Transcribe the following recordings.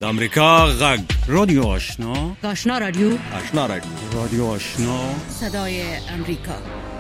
د امریکا غږ رادیو آشنا آشنا رادیو رادیو آشنا صدای امریکا.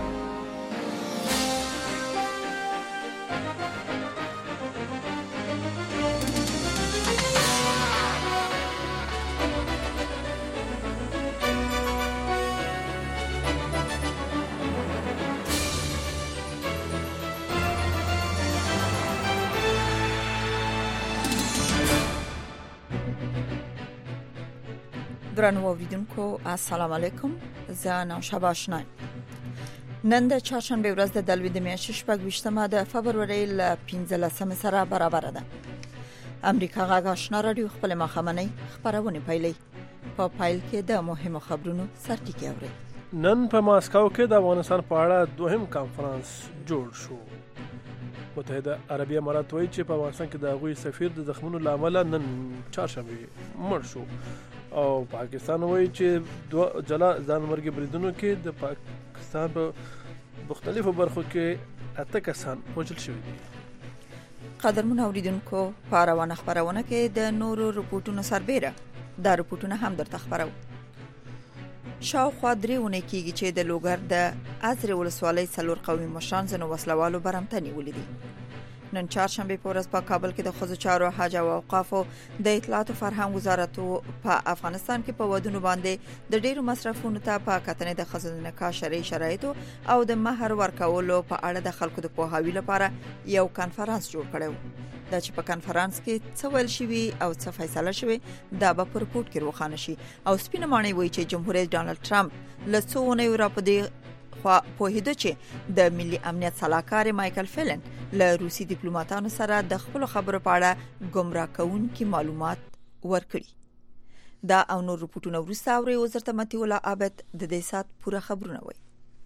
درنو اوریدونکو السلام علیکم. زه نوشابه آشنا. نن د چهارشنبه ورځ د دلوي د میاشتې 28 د فبرورۍ ل 15 سره برابر ده. امریکا غږ آشنا رادیو خپل مخامنۍ خبرونه پیلي. په پایل کې د مهمو خبرونو سرټکی اوري. نن په ماسکو کې د افغانستان په اړه دوهم کانفرنس جوړ شو. متحده عربی امارات وایي چې په افغانستان کې د غوي سفیر د زخمونو لامل نن چهارشنبه مړ شو. او پاکستان وایي چې دوه جلا ځانمرګي بریدونو کې د پاکستان په مختلفو برخو کې 8 کسان وژل شوي دي. قدرمن اوریدونکو په روانه خبرونه کې د نورو رپورټونو سربېره دا رپورټونه هم درته خبرو. شاوخوا 3 ونې کېږي چې د لوګر د ازرې ولسوالۍ څلور قومي مشران ځنو وسلوالو برمته نیولې دي. نن چهارشنبه په ورځ په کابل کې د ښځو چارو حج او اوقافو د اطلاعات او فرهنګ وزارت په افغانستان کې په ودونو باندې د ډیرو مصرفونو ته په کتنې د ښځو د نکاح شرعي شرایط او د مہر ورکولو په اړه د خلکو د پوهاوي لپاره یو کانفرنس جوړ کړو. دا چې په کانفرنس کې څه ویل شوی او څه فیصله شوی دا به په رپورت کې روښانه شي. او سپینه ماڼۍ وایي چې جمهور رئیس ډانلډ ټرمپ له څو اونیو راپدې په هده چې د ملي امنیت صلاحکار مایکل فلن له روسي ډیپلوماټانو سره د خپل خبرو په اړه گمراه کوونکي معلومات ورکړي. دا او نور رپورټونه ورسته اوري. وزارت متي ولا عابد د دې سات پوره خبرونه وایي.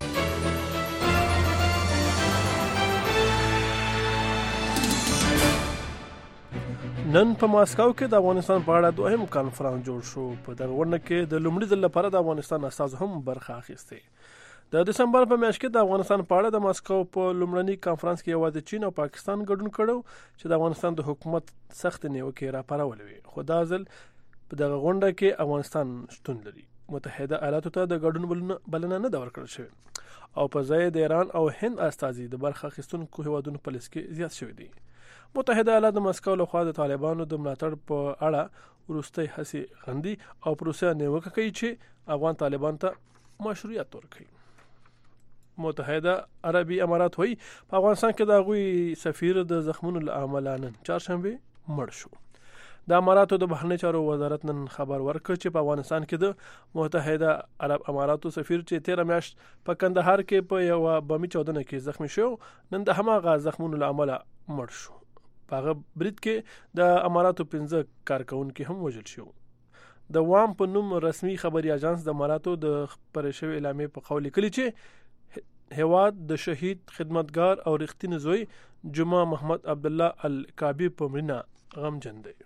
نن په ماسکو کې د افغانستان په اړه دوهم کانفرنس جوړ شو. په دغه ورنه کې د لومړي ځل لپاره د افغانستان استاد هم برخه اخیسته. د دسمبر په میاشت کې د افغانستان په اړه د ماسکو په لومړني کانفرنس کې یوازې چین او پاکستان ګډون کړو چې د افغانستان د حکومت سخت نیوکې راپارولې. خو دا ځل په دغه غونډه کې افغانستان شتون لري. متحده ایالاتو ته د ګډون بلنه نه ورکړل شوې او په ځای د ایران او هند استازي د برخه اخیستونکو هیوادونو په لیست کې زیات شوي دي. متحده ایالات د مسکو لخوا د طالبانو د ملاتړ په اړه وروستۍ هڅې غندي او پروسه نیوکه کوي چې افغان طالبان ته مشروعیت ورکړي. متحده عربی امارات وایي په افغانستان کې د غوي سفیر د زخمونو لامل نن چهارشنبه مړ شو. د اماراتو د بهرنی چارو وزارت نن خبر ورکړ چې په افغانستان کې د متحده عرب اماراتو سفیر چې 13 میاشت په کندهار کې په یو بمي چاودنه کې زخمی شو نن د هماغه زخمونو لامل مړ شو. په هغه برید کې د اماراتو 15 کارکونکو هم وژل شو. د وام په نوم رسمي خبري اژانس د اماراتو د خبرې شوی اعلامیه په قول لیکلي چې هواد د شهید خدمتګار او رښتینی زوی جمعه محمد عبد الله الکابی په مړینه غمجن دی.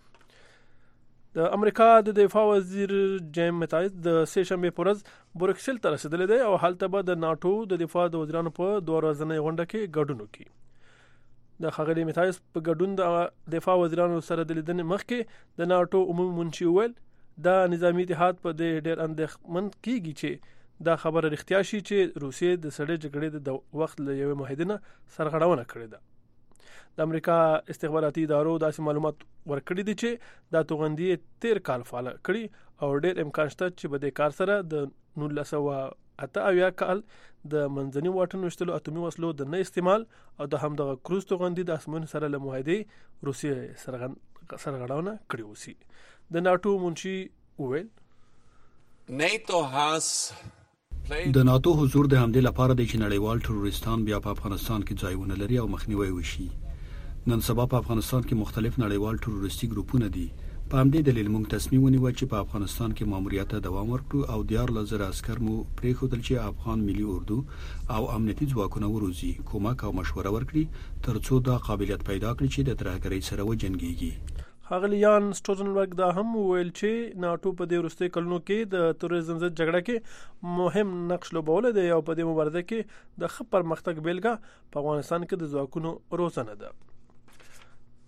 د امریکا د دفاع وزیر جیم متایز د سه شنبه په ورځ بروکسل ته رسیدلی دی او هلته به د ناتو د دفاع د وزیرانو په 2 ورځنۍ غونډه کې ګډون وکړي. د خغلی متایز په ګډون د دفاع وزیرانو سره د لیدنې مخکې د ناتو عمومي منشي ویل د نظامی اتحاد په دې ډېر اندېښمن کیږي چې دا خبره رښتیا شي چې روسیې د سړې جګړې د وخت له یوې معاهدې نه سرغړونه کړې ده. د امریکا استخباراتي ادارو داسې معلومات ورکړي دي چې دا توغندي 13 کال فعال کړي او ډېر امکان شته چې په دې کار سره د 1988 کال د منځني واټن وشتلو اتومي وسلو د نه استعمال او د همدغه کروز توغندي د اسمن سره له معاهدې روسیې سرغړونه کړې وسی. د ناتو منشي وویل NATO has د ناتو حضور د همدې لپاره د نړیوال تروریستان بیا په افغانستان کې ځایونه لري او مخنیوي وشي. نن سبا په افغانستان کې مختلف نړیوال تروریستي ګروپونه دي. په همدې دلیل موږ تصمیم ونیو چې په افغانستان کې ماموریت ته دوام ورکړو او 14,000 عسكر مو پریښودل چې افغان ملي اردو او امنیتي ځواکونه وروزي کومک او مشوره ورکړي ترڅو دا قابلیت پیدا کړي چې د ترهګرۍ سره وجنګيږي. هغلیان سټورنبرګ دا هم ویل چې ناتو په دې وروستي کلونو کې د تروریزم ضد جګړه کې مهم نقش لوبولی دی او په دې مبارزه کې د ښه پرمختګ بیلګه په افغانستان کې د ځواکونو روزنه ده.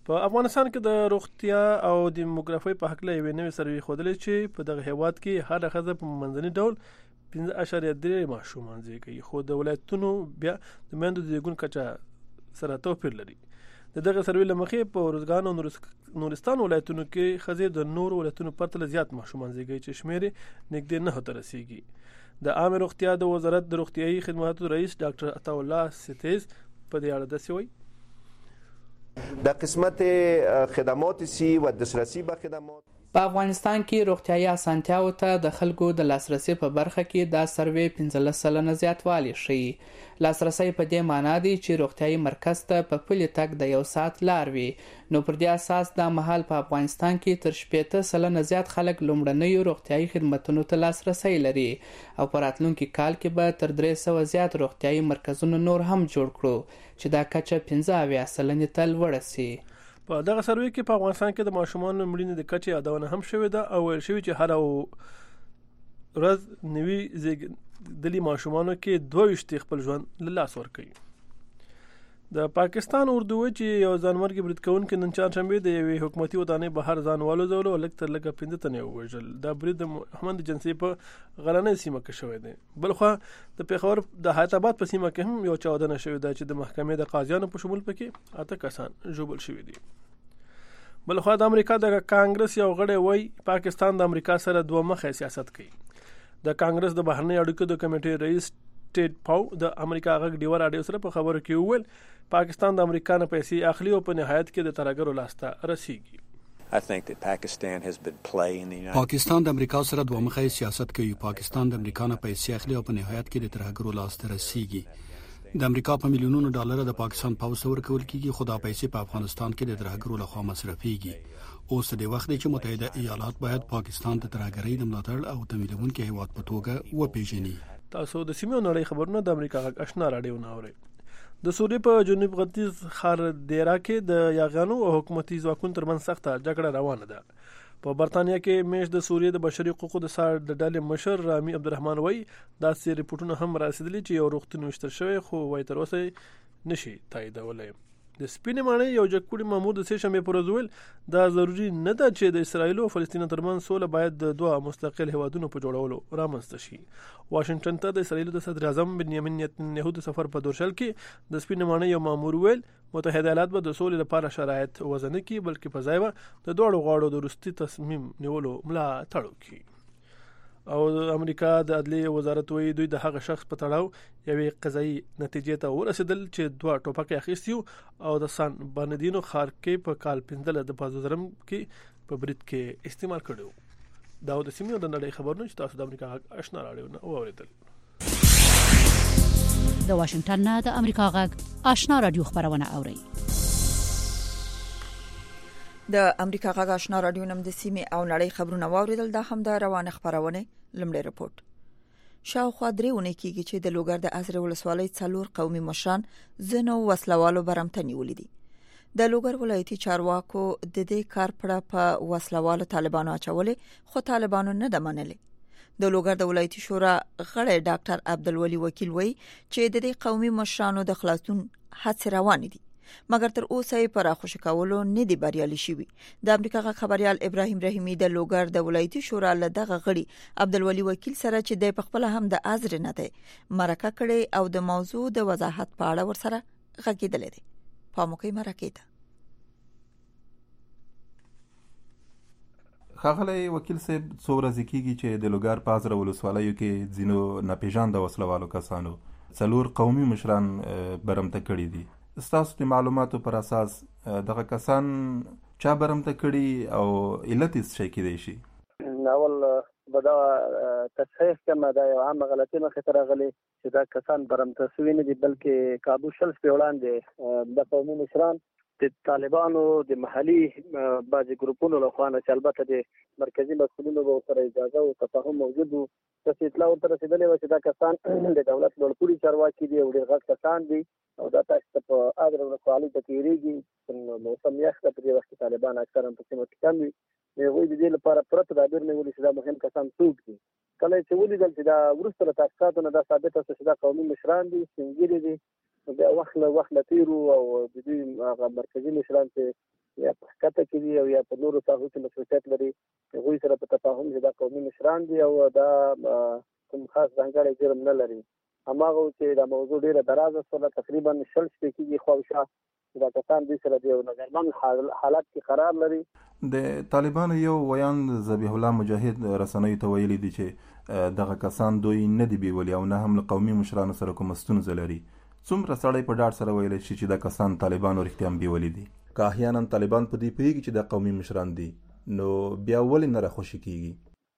په افغانستان کې د روغتیا او دیموګرافي په حق له یوې نوې سروې ښودلې چې په دغه هیواد کې هر ښځه په منځني ډول 5.3 ماشومان زیږوي، خو د ولایتونو بیا د میندو د زیږون کچه سره توپیر لري. د دغه سروې له مخې په ارزګان او نورستان ولایتونو کې ښځې د نورو ولایتونو پرتله زیات ماشومان زیږوي چې شمېر یې نږدې 9 ته رسیږي. د عامه روغتیا د وزارت د روغتیايي خدماتو رئیس ډاکټر عطاالله ستیز په دې اړه داسې وایي: د قسمت خدمات سی و دسترسی به خدمات په افغانستان کې روغتیايي اسانتیاو ته د خلکو د لاسرسي په برخه کې دا سروې 15% زیاتوالی ښیي. لاسرسی په دې معنی دی چې روغتیايي مرکز ته په پلي تګ د 1 ساعت لار وي. نو پر دې اساس دا مهال په افغانستان کې تر 80% زیات خلک لومړنیو روغتیايي خدماتو ته لاسرسی لري او په راتلونکي کال کې به تر 300 زیات روغتیايي مرکزونه نور هم جوړ کړو چې دا کچه 15% ته لوړه سي. په دغه سروې کې په افغانستان کې د ماشومانو مړینې د کچې یادونه هم شوې ده او ویل شوي چې هر ورځ نوي زیږیدلي ماشومانو کې 22 خپل ژوند له لاسه ورکوي. د پاکستان اردو چې یو ځانمرګي برید کوونکي نن چهارشنبې د یوې حکومتي ودانۍ بهر ځان والوځولو او لږ تر لږه 15 تنې ووژل. دا برید د محمد جنسي په غرنۍ سیمه کې شوی دی. بلخوا د پیښور د حیات آباد په سیمه کې هم یو چاودنه شوې ده چې د محکمې د قاضیانو په شمول پکې 8 کسان ژوبل شوي دي. بلخوا د امریکا د کانګرس یو غړی وایي پاکستان د امریکا سره دوه مخه سیاست کوي. د کانګرس د بهرنۍ اړیکو د کمیټې رئیس ټیډ پاو د امریکا غږ ډیور راډیو سره په خبرو کې وویل پاکستان د امریکا نه پیسې اخلي او په نهایت کې د ترهګرو لاسته رسیږي. پاکستان د امریکا سره دوه مخه سیاست کوي. پاکستان د امریکا نه پیسې اخلي او په نهایت کې د ترهګرو لاسته رسیږي. د امریکا په میلیونونو ډالر د پاکستان پوځ ورکول کیږي خو دا پیسې په افغانستان کې د ترهګرو لخوا مصرفيږي. اوس د وخت چې متحده ایالات باید پاکستان ته ترهګرۍ د ملاتړ او تمویلونکو هیواد په توګه وپیژني. تاسو د سیمې نړۍ خبرونه د امریکا غږ آشنا راډیو نه اورئ. د سوریې په جنوب ختیځ ښار دیرا کې د یاغیانو او حکومتي ځواکونو ترمنځ سخته جګړه روانه ده. په برتانیا کې میش د سوریې د بشري حقوقو د سار د ډلې مشر رامي عبدالرحمن وایي داسې ریپورتونه هم رسیدلي چې یو روغتون وشتل شوی خو وایي تر اوسه نشي تاییدولی. د سپینې ماڼۍ یو جګپوړي مامور د سې شنبې پر ورځ ویل دا ضروري نه ده چې د اسرایل او فلسطین ترمنځ سوله باید د دوه مستقل هیوادونو په جوړولو رامنځته شي. واشنگټن ته د اسرایل د صدر اعظم بنیامین نتنیاهو د سفر په دورشل کې د سپینې ماڼۍ یو مامور ویل متحده ایالات به د سولې لپاره شرایط وضع نه کړي بلکې په ځای به د دواړو غاړو د وروستي تصمیم نیولو ملاتړ وکړي. او د امریکا د عدلیې وزارت وایي دوی د هغه شخص په تړاو یوې قضایي نتیجې ته ورسېدل چې 2 ټوپکې اخیستي او د سان برناردینو ښار کې په کال 15 د پازوزرم کې په برید کې استعمال کړو. دا د سیمې د نړۍ خبرونه چې تاسو د امریکا غږ آشنا راډیو نه واوریدل. د واشنگټن نه د امریکا غږ آشنا راډیو خبرونه اوري. د امریکا غږ آشنا راډیو نم د سیمې او نړۍ خبرونه واوریدل. دا هم د روانه خبرونه لمړی رپورت. شاوخوا 3 ونې کېږي چې د لوګر د ازرې ولسوالۍ 4 قومي مشران زنو وسلوالو برمتنی ولیدي. د لوګر ولایتي چارواکو د دې کار په وسلوالو طالبانو اچولې خو طالبانو نه د منلې. د لوګر د ولایتي شورا غړی ډاکټر عبدالولي وکیل وایي چې د دې قومي مشرانو د خلاصون هڅې روانې دي مګر تر اوسه یې پر خوشی کولو نه دی بریالي شوی. د امریکا غږ خبريال ابراهیم رحیمی د لوګر د ولایتي شورا له دغه غړي عبدالولي وکیل سره چې د خپل هم د ازر نه دی مرکه کړي او د موضوع د وضاحت په اړه ورسره غږیدل دي. پاموکي مرکه ته خاغلی وکیل صاحب څو ورځې کېږي چې د لوګر په ازره ولسوالیو کې ځینو ناپېژانده وسلوالو کسانو 4 قومي مشران برمته کړي دي. ستاسو د معلوماتو پر اساس دغه کسان چا برمته کړي او علت یې څه کېدای شي؟ اول بدا تصحیح کما دا یو عام غلطي مخې ته راغلي چې دا کسان برمته شوي نه دي بلکې کابو شل په وړاندې د قومي مشران د طالبانو د محلي بعضي ګروپونو له خوا نه چې البته د مرکزي مسؤلینو به سره اجازه او تفاهم موجود وو چې اطلاع ورته رسېدلې وه چې دا کسان د دولت لوړپوړي چارواکي دي او ډېر غټ کسان دي او دا تاسو ته په ازره ولسوالۍ ته تېرېږي. موسم یخ ده، په دې وخت کې طالبان اکثرا په سیمه کې کم وي. هغوی د دې لپاره پوره تدابیر نیولي چې دا مهم کسان څوک دي. کله چې ولیدل چې دا وروسته له تحقیقاتو نه دا ثابته شوه چې دا قومي مشران دي، سپین ږیري دي، بیا وخت له تېرو او د دوی هغه مرکزي مشران چې یا په حقیقت کې دي او یا په نورو ساحو کې مشروعیت لري هغوی سره په تفاهم چې دا قومي مشران دي او دا کوم خاص ځانګړی جرم نه لري. هماغه چې دا موضوع ډیره درازه شوله تقریبا 60 دقیقې خواوشا دا کسان دوی سره د یو نظرمند حالت کې قرار لري. د طالبانو یو ویان ذبیح الله مجاهد رسنیو ته ویلي دي چې دغه کسان دوی نه دي بیولي او نه هم له قومي مشرانو سره کوم ستونزه لري. څومره سړی په ډاډ سره ویلی شي چې دا کسان طالبانو رښتیا هم بیولي دي؟ که احیانا طالبان په دې پوهېږي چې دا قومي مشران دي نو بیا ولې نه راخوشي کېږي؟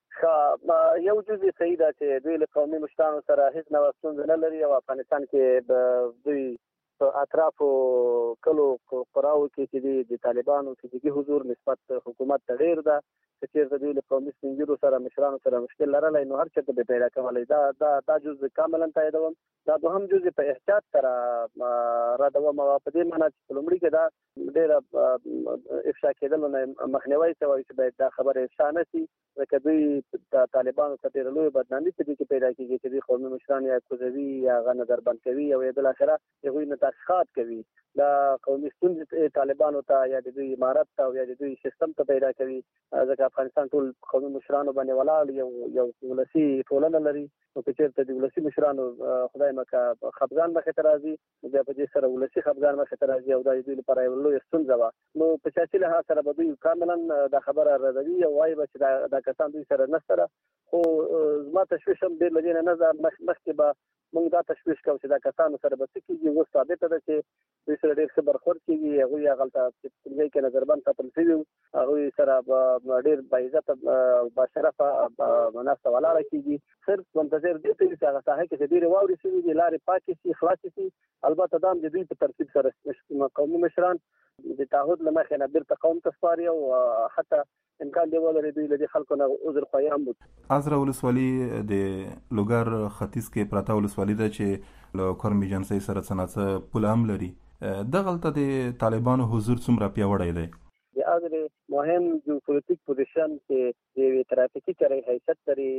یو جزء صحیح ده چې دوی له قومي مشرانو سره هیڅ نوع ستونزه نه لري او افغانستان کې دوی په اطرافو کلو قراو کې چې د طالبانو فزیکي حضور نسبت حکومت ته ډیر ده. چې چېرته دوی له قومي سپین ږیرو سره مشرانو سره مشکل لرلی نو هر چېرته به پیدا کولی. دا جزء کاملا تاییدوم. دا دوهم جزء په احتیاط سره ردوم او په دې معنی چې په لومړي کې دا ډېره افشا کېدلو نه مخنیوی شوی چې باید دا خبره افشا نه شي ځکه دوی د طالبانو ته ډېره لویه بدنامي په دې کې پیدا کېږي چې دوی قومي مشران یا کوزوي یا هغه نظربند کوي او یا بالاخره هغوی نه تحقیقات کوي. دا قومي ستونزې طالبانو ته یا د دوی امارت ته او یا د دوی سیستم ته پیدا کوي ځکه افغانستان ټول قومي مشرانو باندې ولاړ یو ولسي ټولنه لري نو که چېرته د ولسي مشرانو خدای مکه خفګان مخې ته راځي بیا په دې سره ولسي خفګان مخې ته راځي او دا د دوی لپاره یوه لویه ستونزه وه. نو په سیاسي لحاظ سره به دوی کاملا دا خبره ردوي او وایي به چې دا کسان دوی سره نشته ده. خو زما تشویش هم ډېر له دې نه ده. مخکې به موږ دا تشویش کوو چې دا کسانو سره به څه کېږي. اوس ثابته ده چې دوی سره ډېر ښه برخورد کېږي. هغوی هغلته چې په ټولګۍ کې نظربند ساتل شوي وو هغوی سره به ډېر باعزته او باشرفه ناسته ولاړه کېږي. صرف منتظر دې ته وي چې هغه ساحه کې چې ډېرې واورې شوي دي لارې پاکې شي خلاصې شي. البته دا هم د دوی په ترتیب سره قومي مشران د تعهد له مخې نه بیرته قوم ته سپاري او حتی امکان دی ولري دوی له دې خلکو نه عذر خواهي هم وکړي. ازره ولسوالي د لوګر ختیځ کې پراته ولسوالي ده چې له کورمي جنسۍ سره څه نه څه پوله هم لري. دغلته د طالبانو حضور څومره پیاوړی دی؟ د ازرې مهم جیوپولیټیک پوزیشن چې د یوې ترافیکي کرۍ حیثیت لري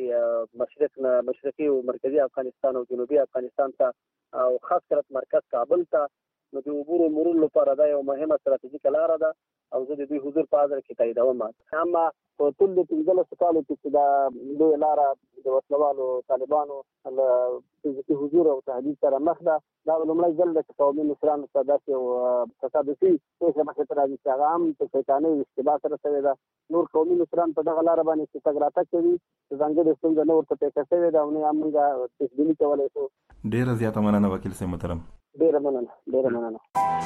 مشرقي او مرکزي افغانستان او جنوبي افغانستان ته او خاص کر مرکز کابل ته نو د عبور او مرور لپاره دا یو مهمه ستراتیژیکه لاره ده او زه د دوی حضور په ازره کې تاییدوم. اما په ټول د 15 کالو کې چې دا لویه لاره د وسلوالو طالبانو له فزیکي حضور او تهدید سره مخ ده. دا لومړی ځل ده چې قومي مشرانو ته داسې یو تصادفي پېښه مخې ته راځي چې هغه هم په شیطانۍ او اشتباه سره شوې ده. نور قومي مشران په دغه لاره باندې چې تګ راتګ کوي ځانګړې ستونزه نه ورته پېښه شوې ده او نه هم موږ تشبیلي کولی شو. ډېره زیاته مننه وکیل صاحب محترم. ډېره مننه.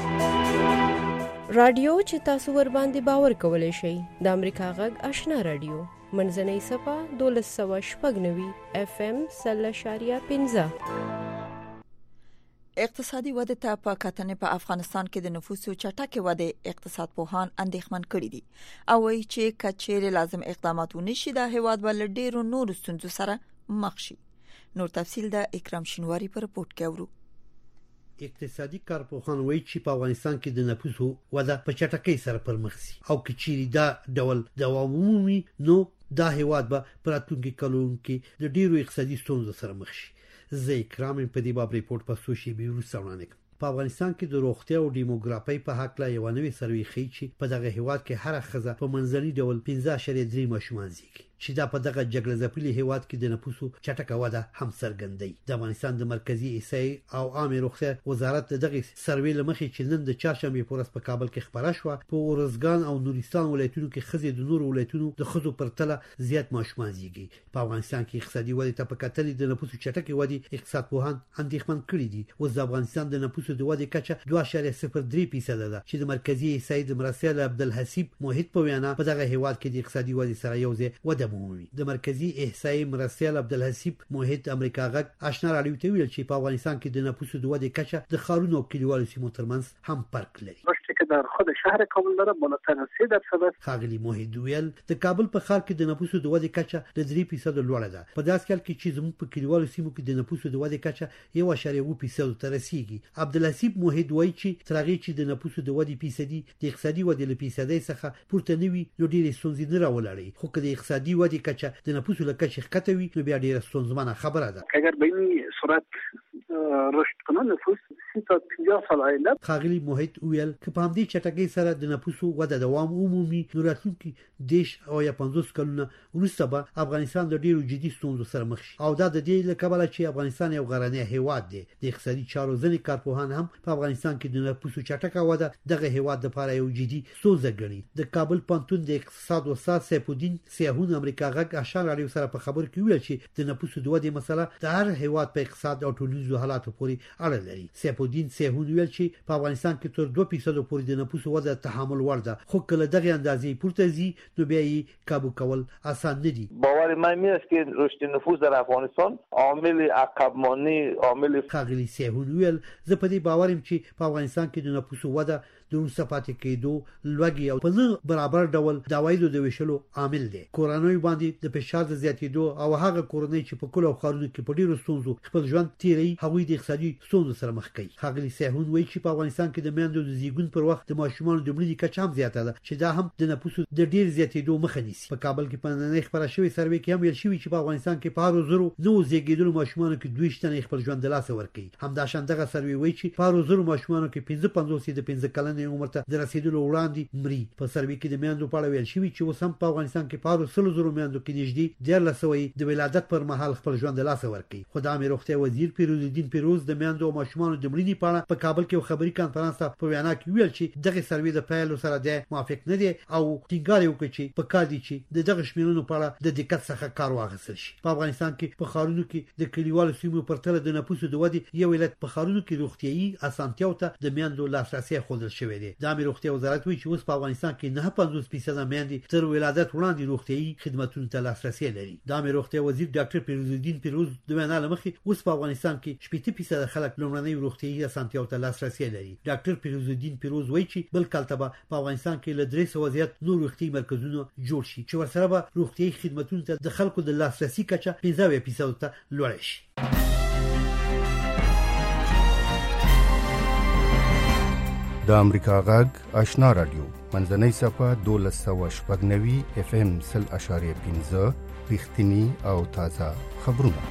رادیو چې تاسو ور باندې باور کولای شئ د امریکا غږ آشنا رادیو منځنۍ صفه 1290 FM 0.15. اقتصادي وده ته په کتنې په افغانستان کې د نفوسو چټکه وده اقتصاد پوهان اندېښمن کړي دي او وایي چې کچېرې لازم اقدامات ونشي د هیواد بل ډېرو نورو ستونزو سره مخ شي. نور تفصیل د اکرام شینواری په رپورت کې اورو. اقتصادي کارپوهان وایي چې په افغانستان کې د نفوسو وده په چټکۍ سره پرمخ شي او کچېرې دا ډول دوام ومومي نو دا هیواد به په راتلونکي کلونو کې د ډېرو اقتصادي ستونزو سره مخ شي. زه اکرام په دې باب ریپورت په سوشي بیرو سره په افغانستان کې د روغتیا او دیموګرافي په حق لا یو نوې سروې ښیي چې په دغه هیواد کې هر ښځه په منځني ډول 15.3 ماشومان زیږي چې دا په دغه جګړه ځپلي هیواد کې د نفوسو چټکه وده هم څرګندوي. د افغانستان د مرکزی احصایې او عامه روغتیا وزارت دغه سروې لمخې چې نن د چهارشنبه په ورځ په کابل کې خبره شوه په ورزګان او نورستان ولایتونو کې ښځې د نورو ولایتونو د ښځو پرتله زیات ماشومان زیږي. په افغانستان کې اقتصادي وده ته په کتنې د نفوسو چټکه وده اقتصاد پوهان اندېښمن کړي دي. اوس د افغانستان د نفوسو د وده کچه 2.03% ده چې د مرکزی احصایې د مرسل عبدالحسیب موحد په وینا په دغه هیواد کې د اقتصادي وده سره یو ځای وده مومي. د مرکزی احصایې مرسل عبدالحسیب موحد امریکا غږ آشنا رادیو ته ویل چې په افغانستان کې د نفوسو د وده کچه د ښارونو او کلیوالو سیمو ترمنځ هم فرق لري. در خود شهر کابل داره بالاتر از 3%. خاغلی موحد ویل د کابل په ښار کې د نفوسو د وده کچه د 3% لوړه ده. په داسې حال کې چې زموږ په کلیوالو سیمو کې د نفوسو د وده کچه 1.2% ته رسیدي. عبدالحسیب موحد وایي چې تر هغه چې د نفوسو د وده فیصدي د اقتصادي وده له فیصدي څخه پورته نه وي نو ډېرې ستونزې نه راولړي. خو که د اقتصادي وده کچه د نفوسو له کچې ښکته وي نو بیا ډېره ستونزمنه خبره ده. اگر به این صورت رشد کنه نفوس 350 سال آینده. خاغلی محیط ویل که په همدې چټکۍ سره د نفوسو وده دوام عمومي نو راتلونکي دیش او یا 50 کلونه وروسته به افغانستان د ډیرو جدي ستونزو سره مخ شي او دا د دې لکه چې افغانستان یو غرنی هیواد دی د اقتصادي چارو ځینې کارپوهان هم په افغانستان کې د نفوسو چټکه وده دغه هیواد لپاره یو جدي ستونزه ګڼي. د کابل پانتون د اقتصاد استاد سیف الدین سیاحون امریکا غږ آشنا رادیو سره په خبر کې ویل چې د نفوسو د ودې مسله د هر هیواد په اقتصاد او ټولنیزو حالاتو پورې اړه لري. سیف الدین سیاحون ویل چې په افغانستان کې تر 2% پورې د نفوسو وده تحمل وړ ده خو کله دغه اندازې پورته زی نو بیا یې کابو کول آسان نه دي. باور من میاد که رشد نفوس در افغانستان عامل عقب‌مانی عامل خاغلی سیاحون ویل زه په دې باورم چې په افغانستان کې د نفوسو وده د وروسته پاتې کېدو لوږې او په نه برابر ډول د عوایدو د ویشلو عامل دی. کورنۍ باندې د فشار د زیاتېدو او هغه کورنۍ چې په کلو خارونو کې په ډیرو ستونزو خپل ژوند تیری هغوی د اقتصادي ستونزو سره مخ کوي. خاغلی سیاحون وایي چې په افغانستان کې د میندو د زیږون پر وخت د ماشومانو د مړینې کچه هم زیاته ده چې دا هم د نفوسو د ډیر زیاتېدو مخه نیسي. په کابل کې په نن خبره شوې سروې کې هم ویل شوی چې په افغانستان کې په 100,000 زیږیدلو ماشومانو کې 2 تنه خپل ژوند د لاسه ورکړي. همدا شان دغه سروې وایي چې په 100,000 ماشومانو کې 55 د 15 کلنې عمر ته د رسیدلو وړاندې مري. په سروې کې د میندو په اړه ویل شوی چې اوس هم په افغانستان کې په 100,000 میندو کې نږدې 1300 د ولادت پر مهال خپل ژوند د لاسه ورکړي. خدای مې روغتیا وزیر پیروز الدین پیروز د میندو او ماشومانو د مړینې په اړه په کابل کې خبري کانفرنس په وینا کې ویل چې دغه سروې د پیل سره د موافق نه دي او ټینګار وکړي چې په کار دي چې دغه شمیرونو په اړه د دقت څخه کار واخیستل شي. په افغانستان کې په خارونو کې د کلیوالو سیمو پر تل د نفوسو د ودې یو ولایت په خارونو کې روغتيایي اسانتیاو ته د میندو لاسرسي خوندل شوی دی. د امیر روغتیا وزارت وایي چې اوس په افغانستان کې 9.5% میندې تر ولادت وړاندې روغتيایي خدماتو ته لاسرسي لري. د امیر روغتیا وزیر ډاکټر پیروز الدین پیروز د وینا لمخې اوس په افغانستان کې 70% خلک لومړنۍ روغتيایي اسانتیاو ته لاسرسي لري. ډاکټر پیروز الدین پیروز وایي چې بل کال ته په افغانستان کې له 300 زیات نور روغتيایي مرکزونه جوړ شي چې ورسره به روغتيایي خدماتو ته د خلکو د لاسرسي کچه 15% ته لوړ شي. د امریکا غږ آشنا رادیو منځنۍ صفه 1290 FM 0.15 رښتینی او تازه خبرونه.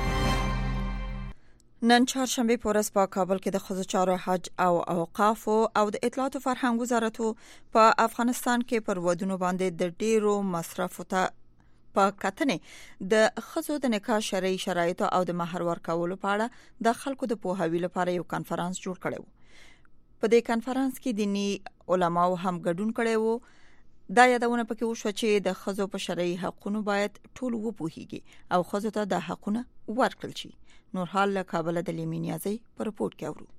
نن چهارشنبه پورس په کابل کې د خزو چارو حج او اوقاف او د اطلاعات او فرهنګ وزارت په افغانستان کې پر ودونو باندې د ډیرو مصرفو ته په کتنې د خزو د نکاح شرعي شرایط او د مہر ورکولو په اړه د خلکو د پوهاوي لپاره یو کانفرنس جوړ کړی و. په دې کانفرنس کې دینی علماو هم ګډون کړي وو. دا یادونه پکې وشو چې د خزو په شرعي حقوقو باید ټول وپوهیږي او خزو ته د حقوقونه ورکړل شي. نور حال له کابل د لیمینیازي پر رپورت کې اورو.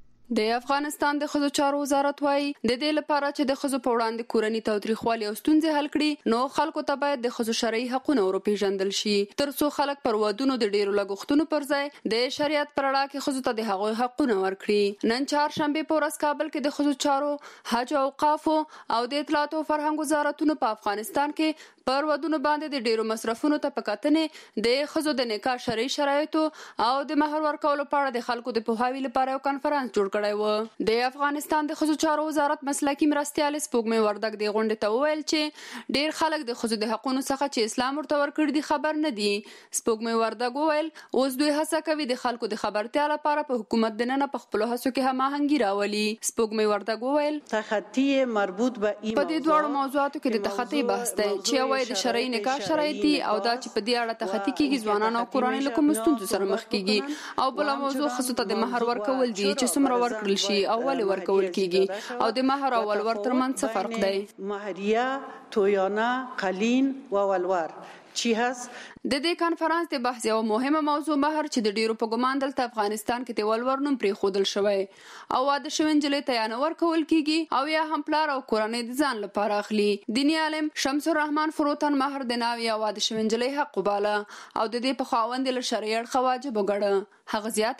د افغانستان د خزو چارو وزارت وايي د دې لپاره چې د خزو په وړاندې کورنۍ تاوتریخوالي او ستونزې حل کړي نو خلکو ته باید د خزو شرعي حقوقونه ورپېژندل شي ترڅو خلک پر ودونو د ډیرو لګښتونو پر ځای د شریعت پر اړه کې خزو ته د هغوی حقوقونه ورکړي. نن چهارشنبه په ورځ کابل کې د خزو چارو حج او اوقاف او د اطلاعات او فرهنګ وزارتونو په افغانستان کې پر ودونو باندې د ډیرو مصرفونو ته په کتنې د خزو د نکاح شرعي شرایط او د مہر ورکولو په اړه د خلکو د پوهاوي لپاره یو کانفرنس جوړ کړی و. د افغانستان د خزو چارو وزارت مسلکی مرستيال سپوږمۍ وردګ د غونډې ته وویل چې ډیر خلک د خزو د حقوقو څخه چې اسلام ورته ورکړي دي خبر نه دي. سپوږمۍ وردګ وویل اوس دوی هڅه کوي د خلکو د خبرتیا لپاره په حکومت دننه په خپل هڅو کې هماهنګي راولي. سپوږمۍ وردګ وویل تخطی مربوط به په دې دوه موضوعاتو کې د تخطی بحث دی چې وایي د شرعي نکاح شرایط او دا چې په دې اړه تخطی کېږي ځوانان او کورنۍ له کوم ستونزو سره مخ کېږي او بل موضوع خصوصا د مہر ورکول دي چې څومره ورکړل شي او ولې ورکول کېږي او د مہر او ولور ترمنځ څه فرق دی. مہریه تویانه قلین و ولور چی هست؟ د دې کانفرنس د بحث یو مهمه موضوع مہر چې د ډیرو په ګمان دلته افغانستان کې د ولور نوم پرې خودل شوی او واده شوی نجلۍ ته یا نه ورکول کېږي او یا هم پلار او کورنۍ د ځان لپاره اخلي. دینی عالم شمس الرحمن فروتن مہر د ناوی یا واده شوی نجلۍ حق وباله او د دې په خاوند له شریعه خواجب وګړه. هغه زیاته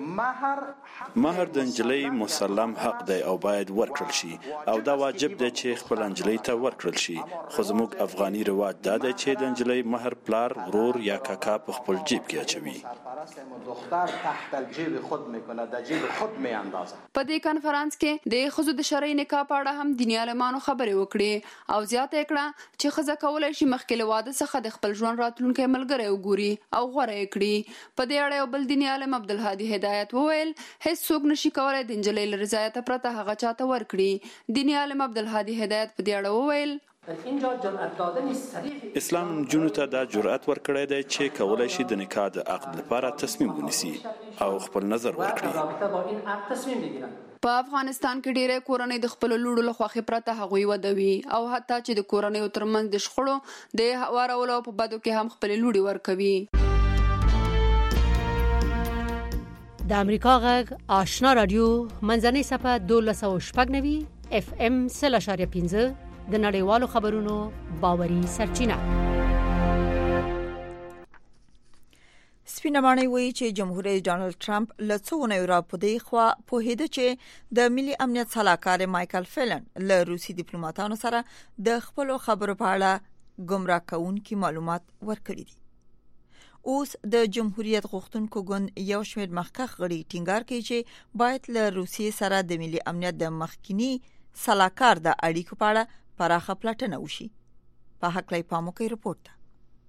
کړه مہر د نجلۍ مسلم حق دی او باید ورکړل شي او دا واجب دی چې خپل نجلۍ ته ورکړل شي. خو زموږ افغاني رواج دا دی چې د نجلۍ سړی مہر پلار ورور یا کاکا په خپل جیب کې اچوي. دختر تحت الجیب خود میکنه، د جیب خود میاندازه. په دې کانفرنس کې د ښځو د شرعي نکاح په اړه هم دیني عالمانو خبرې وکړې او زیاته کړه چې ښځه کولای شي مخکې له واده څخه د خپل ژوند راتلونکی ملګری وګوري او غوره یې کړي. په دې اړه یو بل دیني عالم عبدالهادي هدایت وویل هیڅ څوک نشي کولای د نجلۍ له رضایته پرته هغه چاته ورکړي. دیني عالم عبدالهادي هدایت په دې اړه وویل اسلام نجونو ته دا جرأت ورکړی دی چې کولای شي د نکاح د عقد لپاره تصمیم ونیسي او خپل نظر ورکړي. په افغانستان کې ډېرې کورنۍ د خپل لوړو له خوښې پرته هغوی ودوي او حتی چې د کورنیو ترمنځ د شخړو د هوارولو په بدو کې هم خپل لوړې ورکوي. د امریکا غږ آشنا رادیو منځنۍ صفحه 1290 FM 0.15 د نړیوالو خبرونو باوري سرچینه. سپینمانه وایي چې جمهور رئیس ډانلډ ټرمپ له څو اونیو راپدې خوا پوهیده چې د ملي امنیت صلاحکار مایکل فلن له روسي ډیپلوماټانو سره د خپل خبرو په اړه گمراه کوونکي معلومات ورکړي دي. اوس د جمهوریت غوښتونکو ګوند یو شمېر مخکښ غړي ټینګار کوي چې باید له روسیې سره د ملي امنیت د مخکینی صلاحکار د اړیکو په اړه پراخه پلټنه وشي. په هکله پام وکړئ رپورټ ته.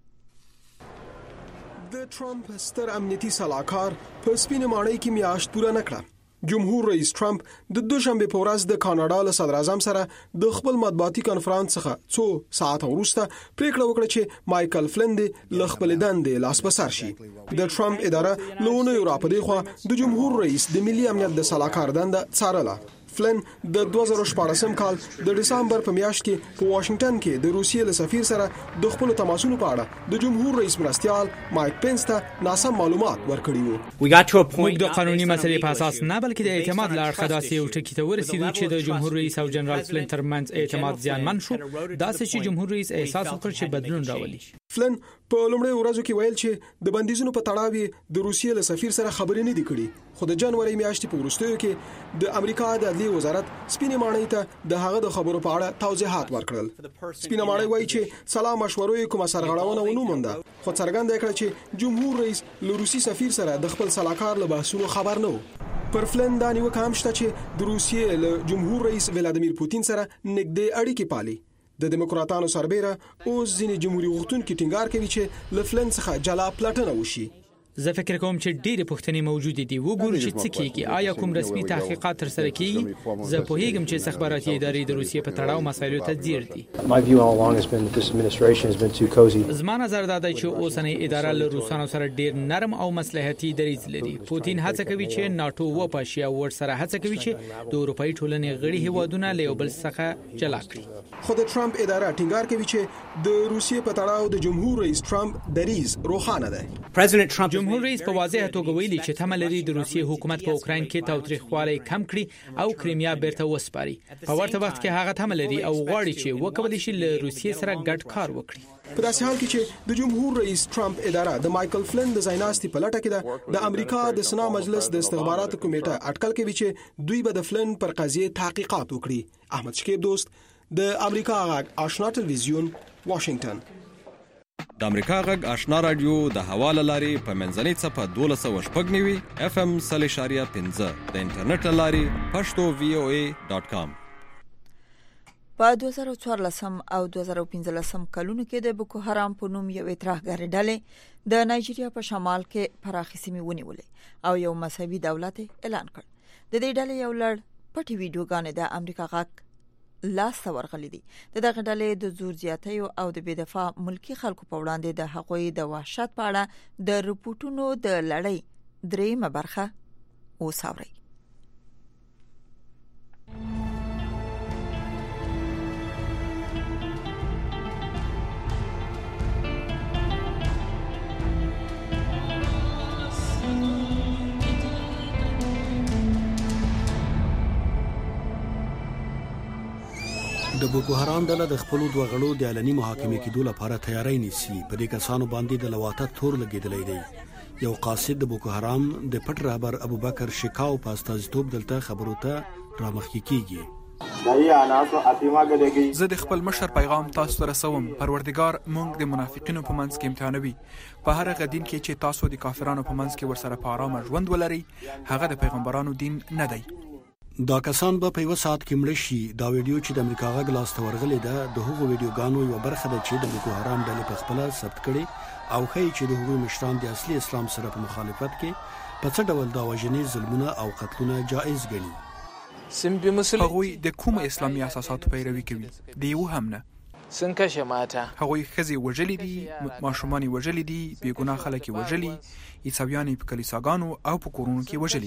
د ټرمپ ستر امنیتي صلاحکار په سپینمانه کې میاشت پوره نکړه. جمهور رئیس ټرمپ د دوشنبه په ورځ د کاناډا له صدر اعظم سره د خپل مطبوعاتي کانفرنس څخه څو ساعت وروسته پریکړه وکړه چې مایکل فلن د خپل دندې لاس په سر شي. د ټرمپ اداره لونه یو راپدې خو د جمهور رئیس د ملي امنیت د صلاحکار دنده څارله. فلن د 2014 کال د دسمبر په میاشت کې په واشنگټن کې د روسیې له سفیر سره د خپل تماسونو په اړه د جمهور رئیس مرستیال مایک پنس ته ناسم معلومات ورکړي وو. موږ د قانوني مسلې په اساس نه بلکې د اعتماد له اړخه داسې یو ټکي ته ورسېدو چې د جمهور رئیس او جنرال فلن ترمنځ اعتماد زیانمن شو. داسې چې جمهور رئیس احساس وکړ چې بدلون راولي. فلن په لومړي ورځو کې ویل چې د بندیزونو په تړاو د روسیې له سفیر سره خبرې نه دي کړې. خو د جنوري میاشتې په وروستیو کې د امریکا د عدلي وزارت سپینمانه ته د هغه د خبرو په اړه توضیحات ورکړل. سپینمانه وایي چې سلام مشورو یې کومه سرغړونه ونه مونده، خو څرګنده کړه چې جمهور رئیس له روسي سفیر سره د خپل صلاحکار له بحثونو خبر نه و. پر فلن دا نیوکه هم شته چې د روسیې له جمهور رئیس ولادیمیر پوتین سره نږدې اړیکې پالي. د دیموکراتانو سربېره اوس ځینې جمهوریت غوښتونکي ټینګار کوي چې له فلن څخه جلا پلټنه وشي. زه فکر کوم چې ډېرې پوښتنې موجودې دي. وګورو چې څه کېږي. آیا کوم رسمي تحقیقات ترسره کېږي؟ زه پوهیږم چې استخباراتي ادارې د روسیې په تړاو مسایلو ته ځیر دي. زما نظر دا دی چې اوسنۍ اداره له روسانو سره ډېر نرم او مصلحتي دریځ لري. پوتین هڅه کوي چې ناتو وپاشي او ورسره هڅه کوي چې د اروپאי ټولنې غړي هیوادونه له یو بل څخه جلا کړي. خو د ټرمپ اداره ټینګار کوي چې د روسیې په تړاو د جمهور رئیس ټرمپ دریځ روښانه ده. جمهور رئیس په واضح توګه ویلي چې تمه لري د روسیې حکومت په اوکراین کې تاوتریخوالی کم کړي او کریمیا بیرته وسپاري. په ورته وخت کې هغه تمه لري او غواړي چې وکولای شي له روسیې سره ګډ کار وکړي. په داسې حال کې چې د جمهور رئیس ټرمپ اداره د مایکل فلن د ځایناستي په لټه کې ده، د امریکا د سنا مجلس د استخباراتو کمیټه اټکل کوي چې دوی به د فلن پر قضیه تحقیقات وکړي. احمد شکیب دوست، د امریکا غږ آشنا ټلویزیون، واشنگټن. د امریکا غږ آشنا رادیو د حواله لاري په منځنۍ صفحه 1290 FM 0.15 د انټرنیټ لاري pashto.voa.com. په 2014 او 2015 کلونو کې د بوکو حرام په نوم یو اطراحګر ډلې د نایجیریا په شمال کې پراخې سیمې ونیولې او یو مذهبي دولت اعلان کړ. د دې ډلې یو لړ پټې ویډیوګانې د امریکا غږ لاس ورغلي دي. دغه ډلې د زور زیاتیو او د بېدفاع ملکی خلکو په وړاندې د هغوی د وحشت په اړه د رپورټونو د لړۍ درېمه برخه وساوري. د بوکو حرام ډله د خپل دوه غړو د اعلاني محاکمې کېدو لپاره تیاری نیسي. په دې کسانو باندې د لواطت تور لګیدلی دی. یو قاصد د بوکو حرام د پټ رهبر ابوبکر شکاو په استازیتوب دلته خبرو ته رامخکې کیږي. زه د خپل مشر پیغام تاسو ته رسوم. پروردګار مونږ د منافقینو په منځ کې امتحانوي. په هر هغه دین کې چې تاسو د کافرانو په منځ کې ورسره په آرامه ژوند ولرئ، هغه د پیغمبرانو دین نه دی. دا کسان به په یو ساعت کې مړ شي. دا ویډیو چې د امریکا غږ لاس ته ورغلې ده د هغو ویډیوګانو یو برخه ده چې د بوکو حرام ډلې په خپل ثبت کړي او ښیي چې د هغوی مشران د اصلي اسلام سره په مخالفت کې په څه ډول دا وژنې، ظلمونه او قتلونه جائز ګڼي. هغوی د کوم اسلامي اساساتو پیروي کوي؟ د یو هم نه. هغوی ښځې وژلې دي، ماشومان وژلې دي، بې ګناه خلک وژلي، عیسویان په کلیساګانو او په کورونو کې وژلي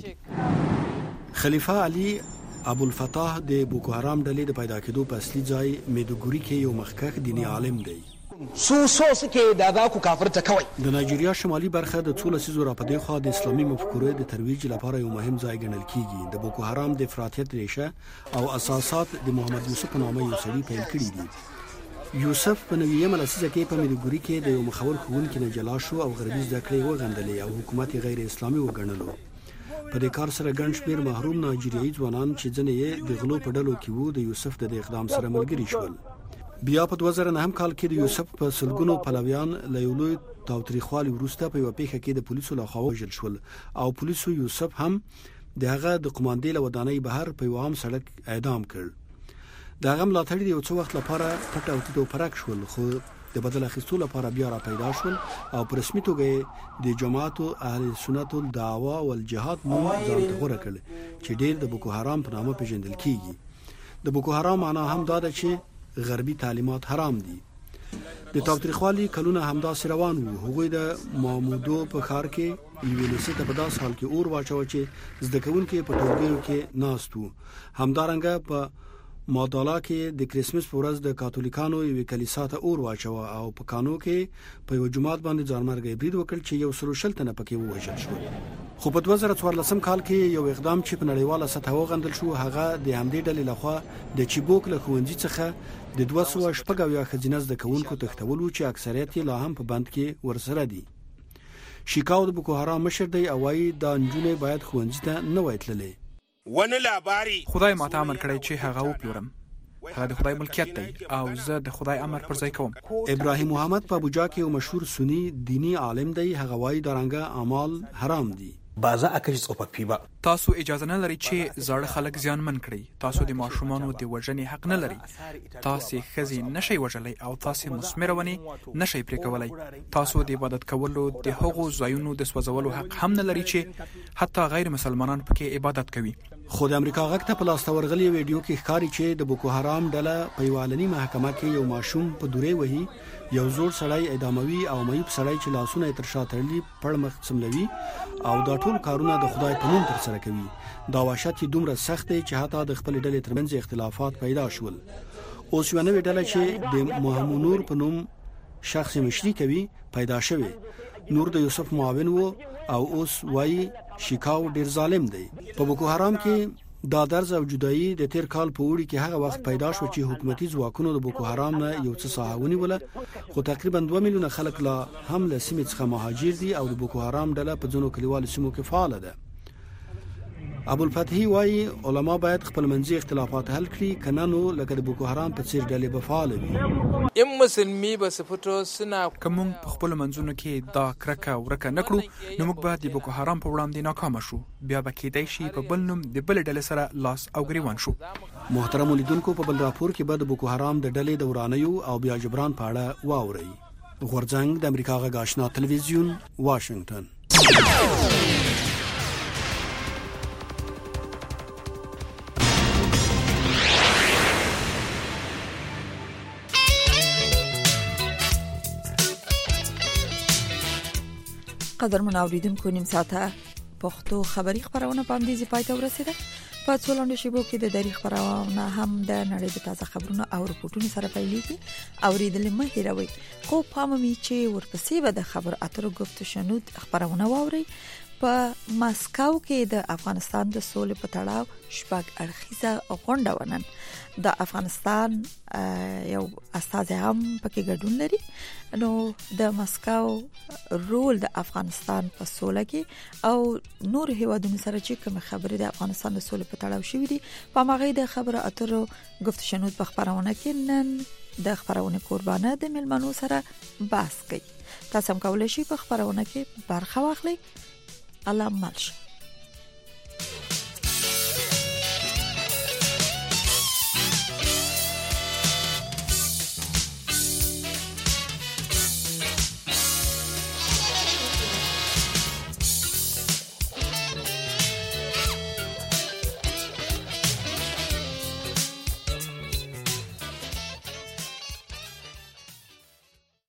دي. خلیفه علي ابوالفتاح د بوکو حرام ډلې د پیدا کېدو په اصلي ځای میدوګوري کې یو مخکښ دیني عالم دی. سو سکه دا دا کو کافر ته کوي. د نایجیریا شمالي برخه د 13 زورا په دی خوا د اسلامي مفکورې د ترویج لپاره یو مهم ځای ګڼل کیږي. د بوکو حرام د افراطیت ریشه او اساسات د محمد یوسف په نامه یو سړي پیل کړي دي. یوسف په 9مه لسیزه کې په میدوګوري کې د یو مخور ښوونکي نه جلا شو او غربي زده کړې وغندلې او حکومت غیر اسلامي وګڼلو. په دې کار سره ګڼ شمېر محروم نایجیریایي ځوانان چې ځنې یې د غلو په ډلو کې وو د یوسف د اقدام سره ملګري شول. بیا په 2009 کال کې د یوسف په سلګونو پلویان له یو لوی تاوتریخوالي وروسته په یو پیښه کې د پولیسو لخوا وژل شول او پولیسو یوسف هم د هغه د قوماندې له ودانۍ بهر په یو عام سړک اعدام کړ. د هغه ملاتړي د یو څه وخت لپاره پټ او تیت او پرک شول، خو د بدل اخیستو لپاره بیا را پیدا شول او په رسمي توګه د جماعت اهل سنت الدعوه والجهاد نوم ځان ته غوره کړ چې ډېر د بوکو حرام په نامه پیژندل کیږي. د بوکو حرام معنا هم دا ده چې غربي تعلیمات حرام دي. د تاوتریخوالي کلونه همداسې روان وو. هغوی د مامودو په ښار کې یوې لیسې ته په داس حال کې اور واچوه چې زده کوونکي په ټولګیو کې ناست وو. همدارنګه په مادالا کې د کریسمس په ورځ د کاتولیکانو یوې کلیسا ته اور واچوه او په کانو کې په یو جماعت باندې ځانمرګي برید وکړ چې یو 100 تنه پکې ووژل شول. خو په 2014 کال کې یو اقدام چې په نړیواله سطح وغندل شو، هغه د همدې ډلې لخوا د چیبوک له ښوونځي څخه د 200 ښځینه زده کوونکو تښتول چې اکثریت لا هم په بند کې ورسره دي. شیکاو د بوکو حرام مشر دی او وايي دا نجونې باید ښوونځي ته نه وای تللې. ونه لاباري خدای ماته امر کړی چې هغه وپلورم. هغه د خدای ملکیت دی او زه د خدای امر پر ځای کوم. ابراهیم محمد په ابوجا کې یو مشهور سنی دینی عالم دی. هغه وايي درنګه اعمال حرام دي. بازه اکه څوپک پیبا تاسو اجازه نه لري چې زاړه خلک زیانمن کړئ. تاسو د ماشومانو د وژنې حق نه لري. تاسو ښځې نشئ وژلای او تاسو مثمره ونی نشئ پرې کولای. تاسو د عبادت کولو د هغو ځایونو د سوځولو حق هم نه لري چې حتی غیر مسلمانان پکې عبادت کوي. خو د امریکا غږ ته په لاس ته ورغلي ویډیو کې ښکاري چې د بوکو حرام ډله په یو عالمي محکمه کې یو ماشوم په دورې وهي، یو زوړ سړی اعداموي او معیوب سړی چې لاسونه یې تر شا تړلي پړ مخ سملوي او دا ټول کارونه د خدای په نوم ترسره کوي. دا وحشت دومره سخت دی چې حتی د خپل ډلې ترمنځ اختلافات پیدا شول. اوس یو نوې ډله چې د محمود په نوم شخص مشري کوي پیدا شوه. نور د یوسف معاون وو او اوس وايي شیکاو ډیر ظالم دی. په بوکو حرام کې دا درز او جدایي د تیر کال په وړي کې هغه وخت پیدا شو چې حکومتي ځواکونو د بوکو حرام نه یو څه ساحونی ولا، خو تقریبا 2 میلیونه خلک لا هم له سیمې څخه مهاجر دي او د بوکو حرام ډله په ځینو کلیوالو سیمو کې فعال ده. ابوالفتحي وايي علما باید خپل منځي اختلافات حل کړي، کنه نو لکه د بوکو حرام په څیر ډلې به فعال وي. ام مسلمي به سپټو سنا کوم په خپل منځونو کې دا کرکه ورکه نکړو نو موږ به د بوکو حرام په وړاندې ناکام شو. بیا به کېدای شي په بل نوم د بل ډلې سره لاس او ګریوان شو. محترم لیدونکو، په بل راپور کې به د بوکو حرام د ډلې د ورانیو او بیا جبران په اړه واوري. غورځنګ د امریکا غږ آشنا تلویزیون، واشنگټن. قدرمن اوریدونکو، نیم ساعته پښتو خبری خبرونه په همدې ځای پای ته ورسیده. په څولندو شیبو کې د دری خبرونه هم د نړۍ د تازه خبرونو او رپورټونو سره پیلېږي. اوریدل مه هېروئ، خو پام مې چې ورپسې به د خبر اترو گفت و شنود خبرونه واورئ. په ماسکو کې د افغانستان د سولې په تړاو شپږ اړخیزه غونډه ونن د افغانستان یو استازی هم پکې ګډون لري. نو د ماسکو رول د افغانستان په سوله کې او نور هیوادونو سره چې کوم خبرې د افغانستان د سولې په تړاو شوې دي په هغه د خبرو اترو گفت شنود په خبرونه کې نن د خبرونه قربانه د ملمنو سره بحث کوي. تاسو هم کولای شئ په خبرونه کې برخه واخلئ. الله مالشه.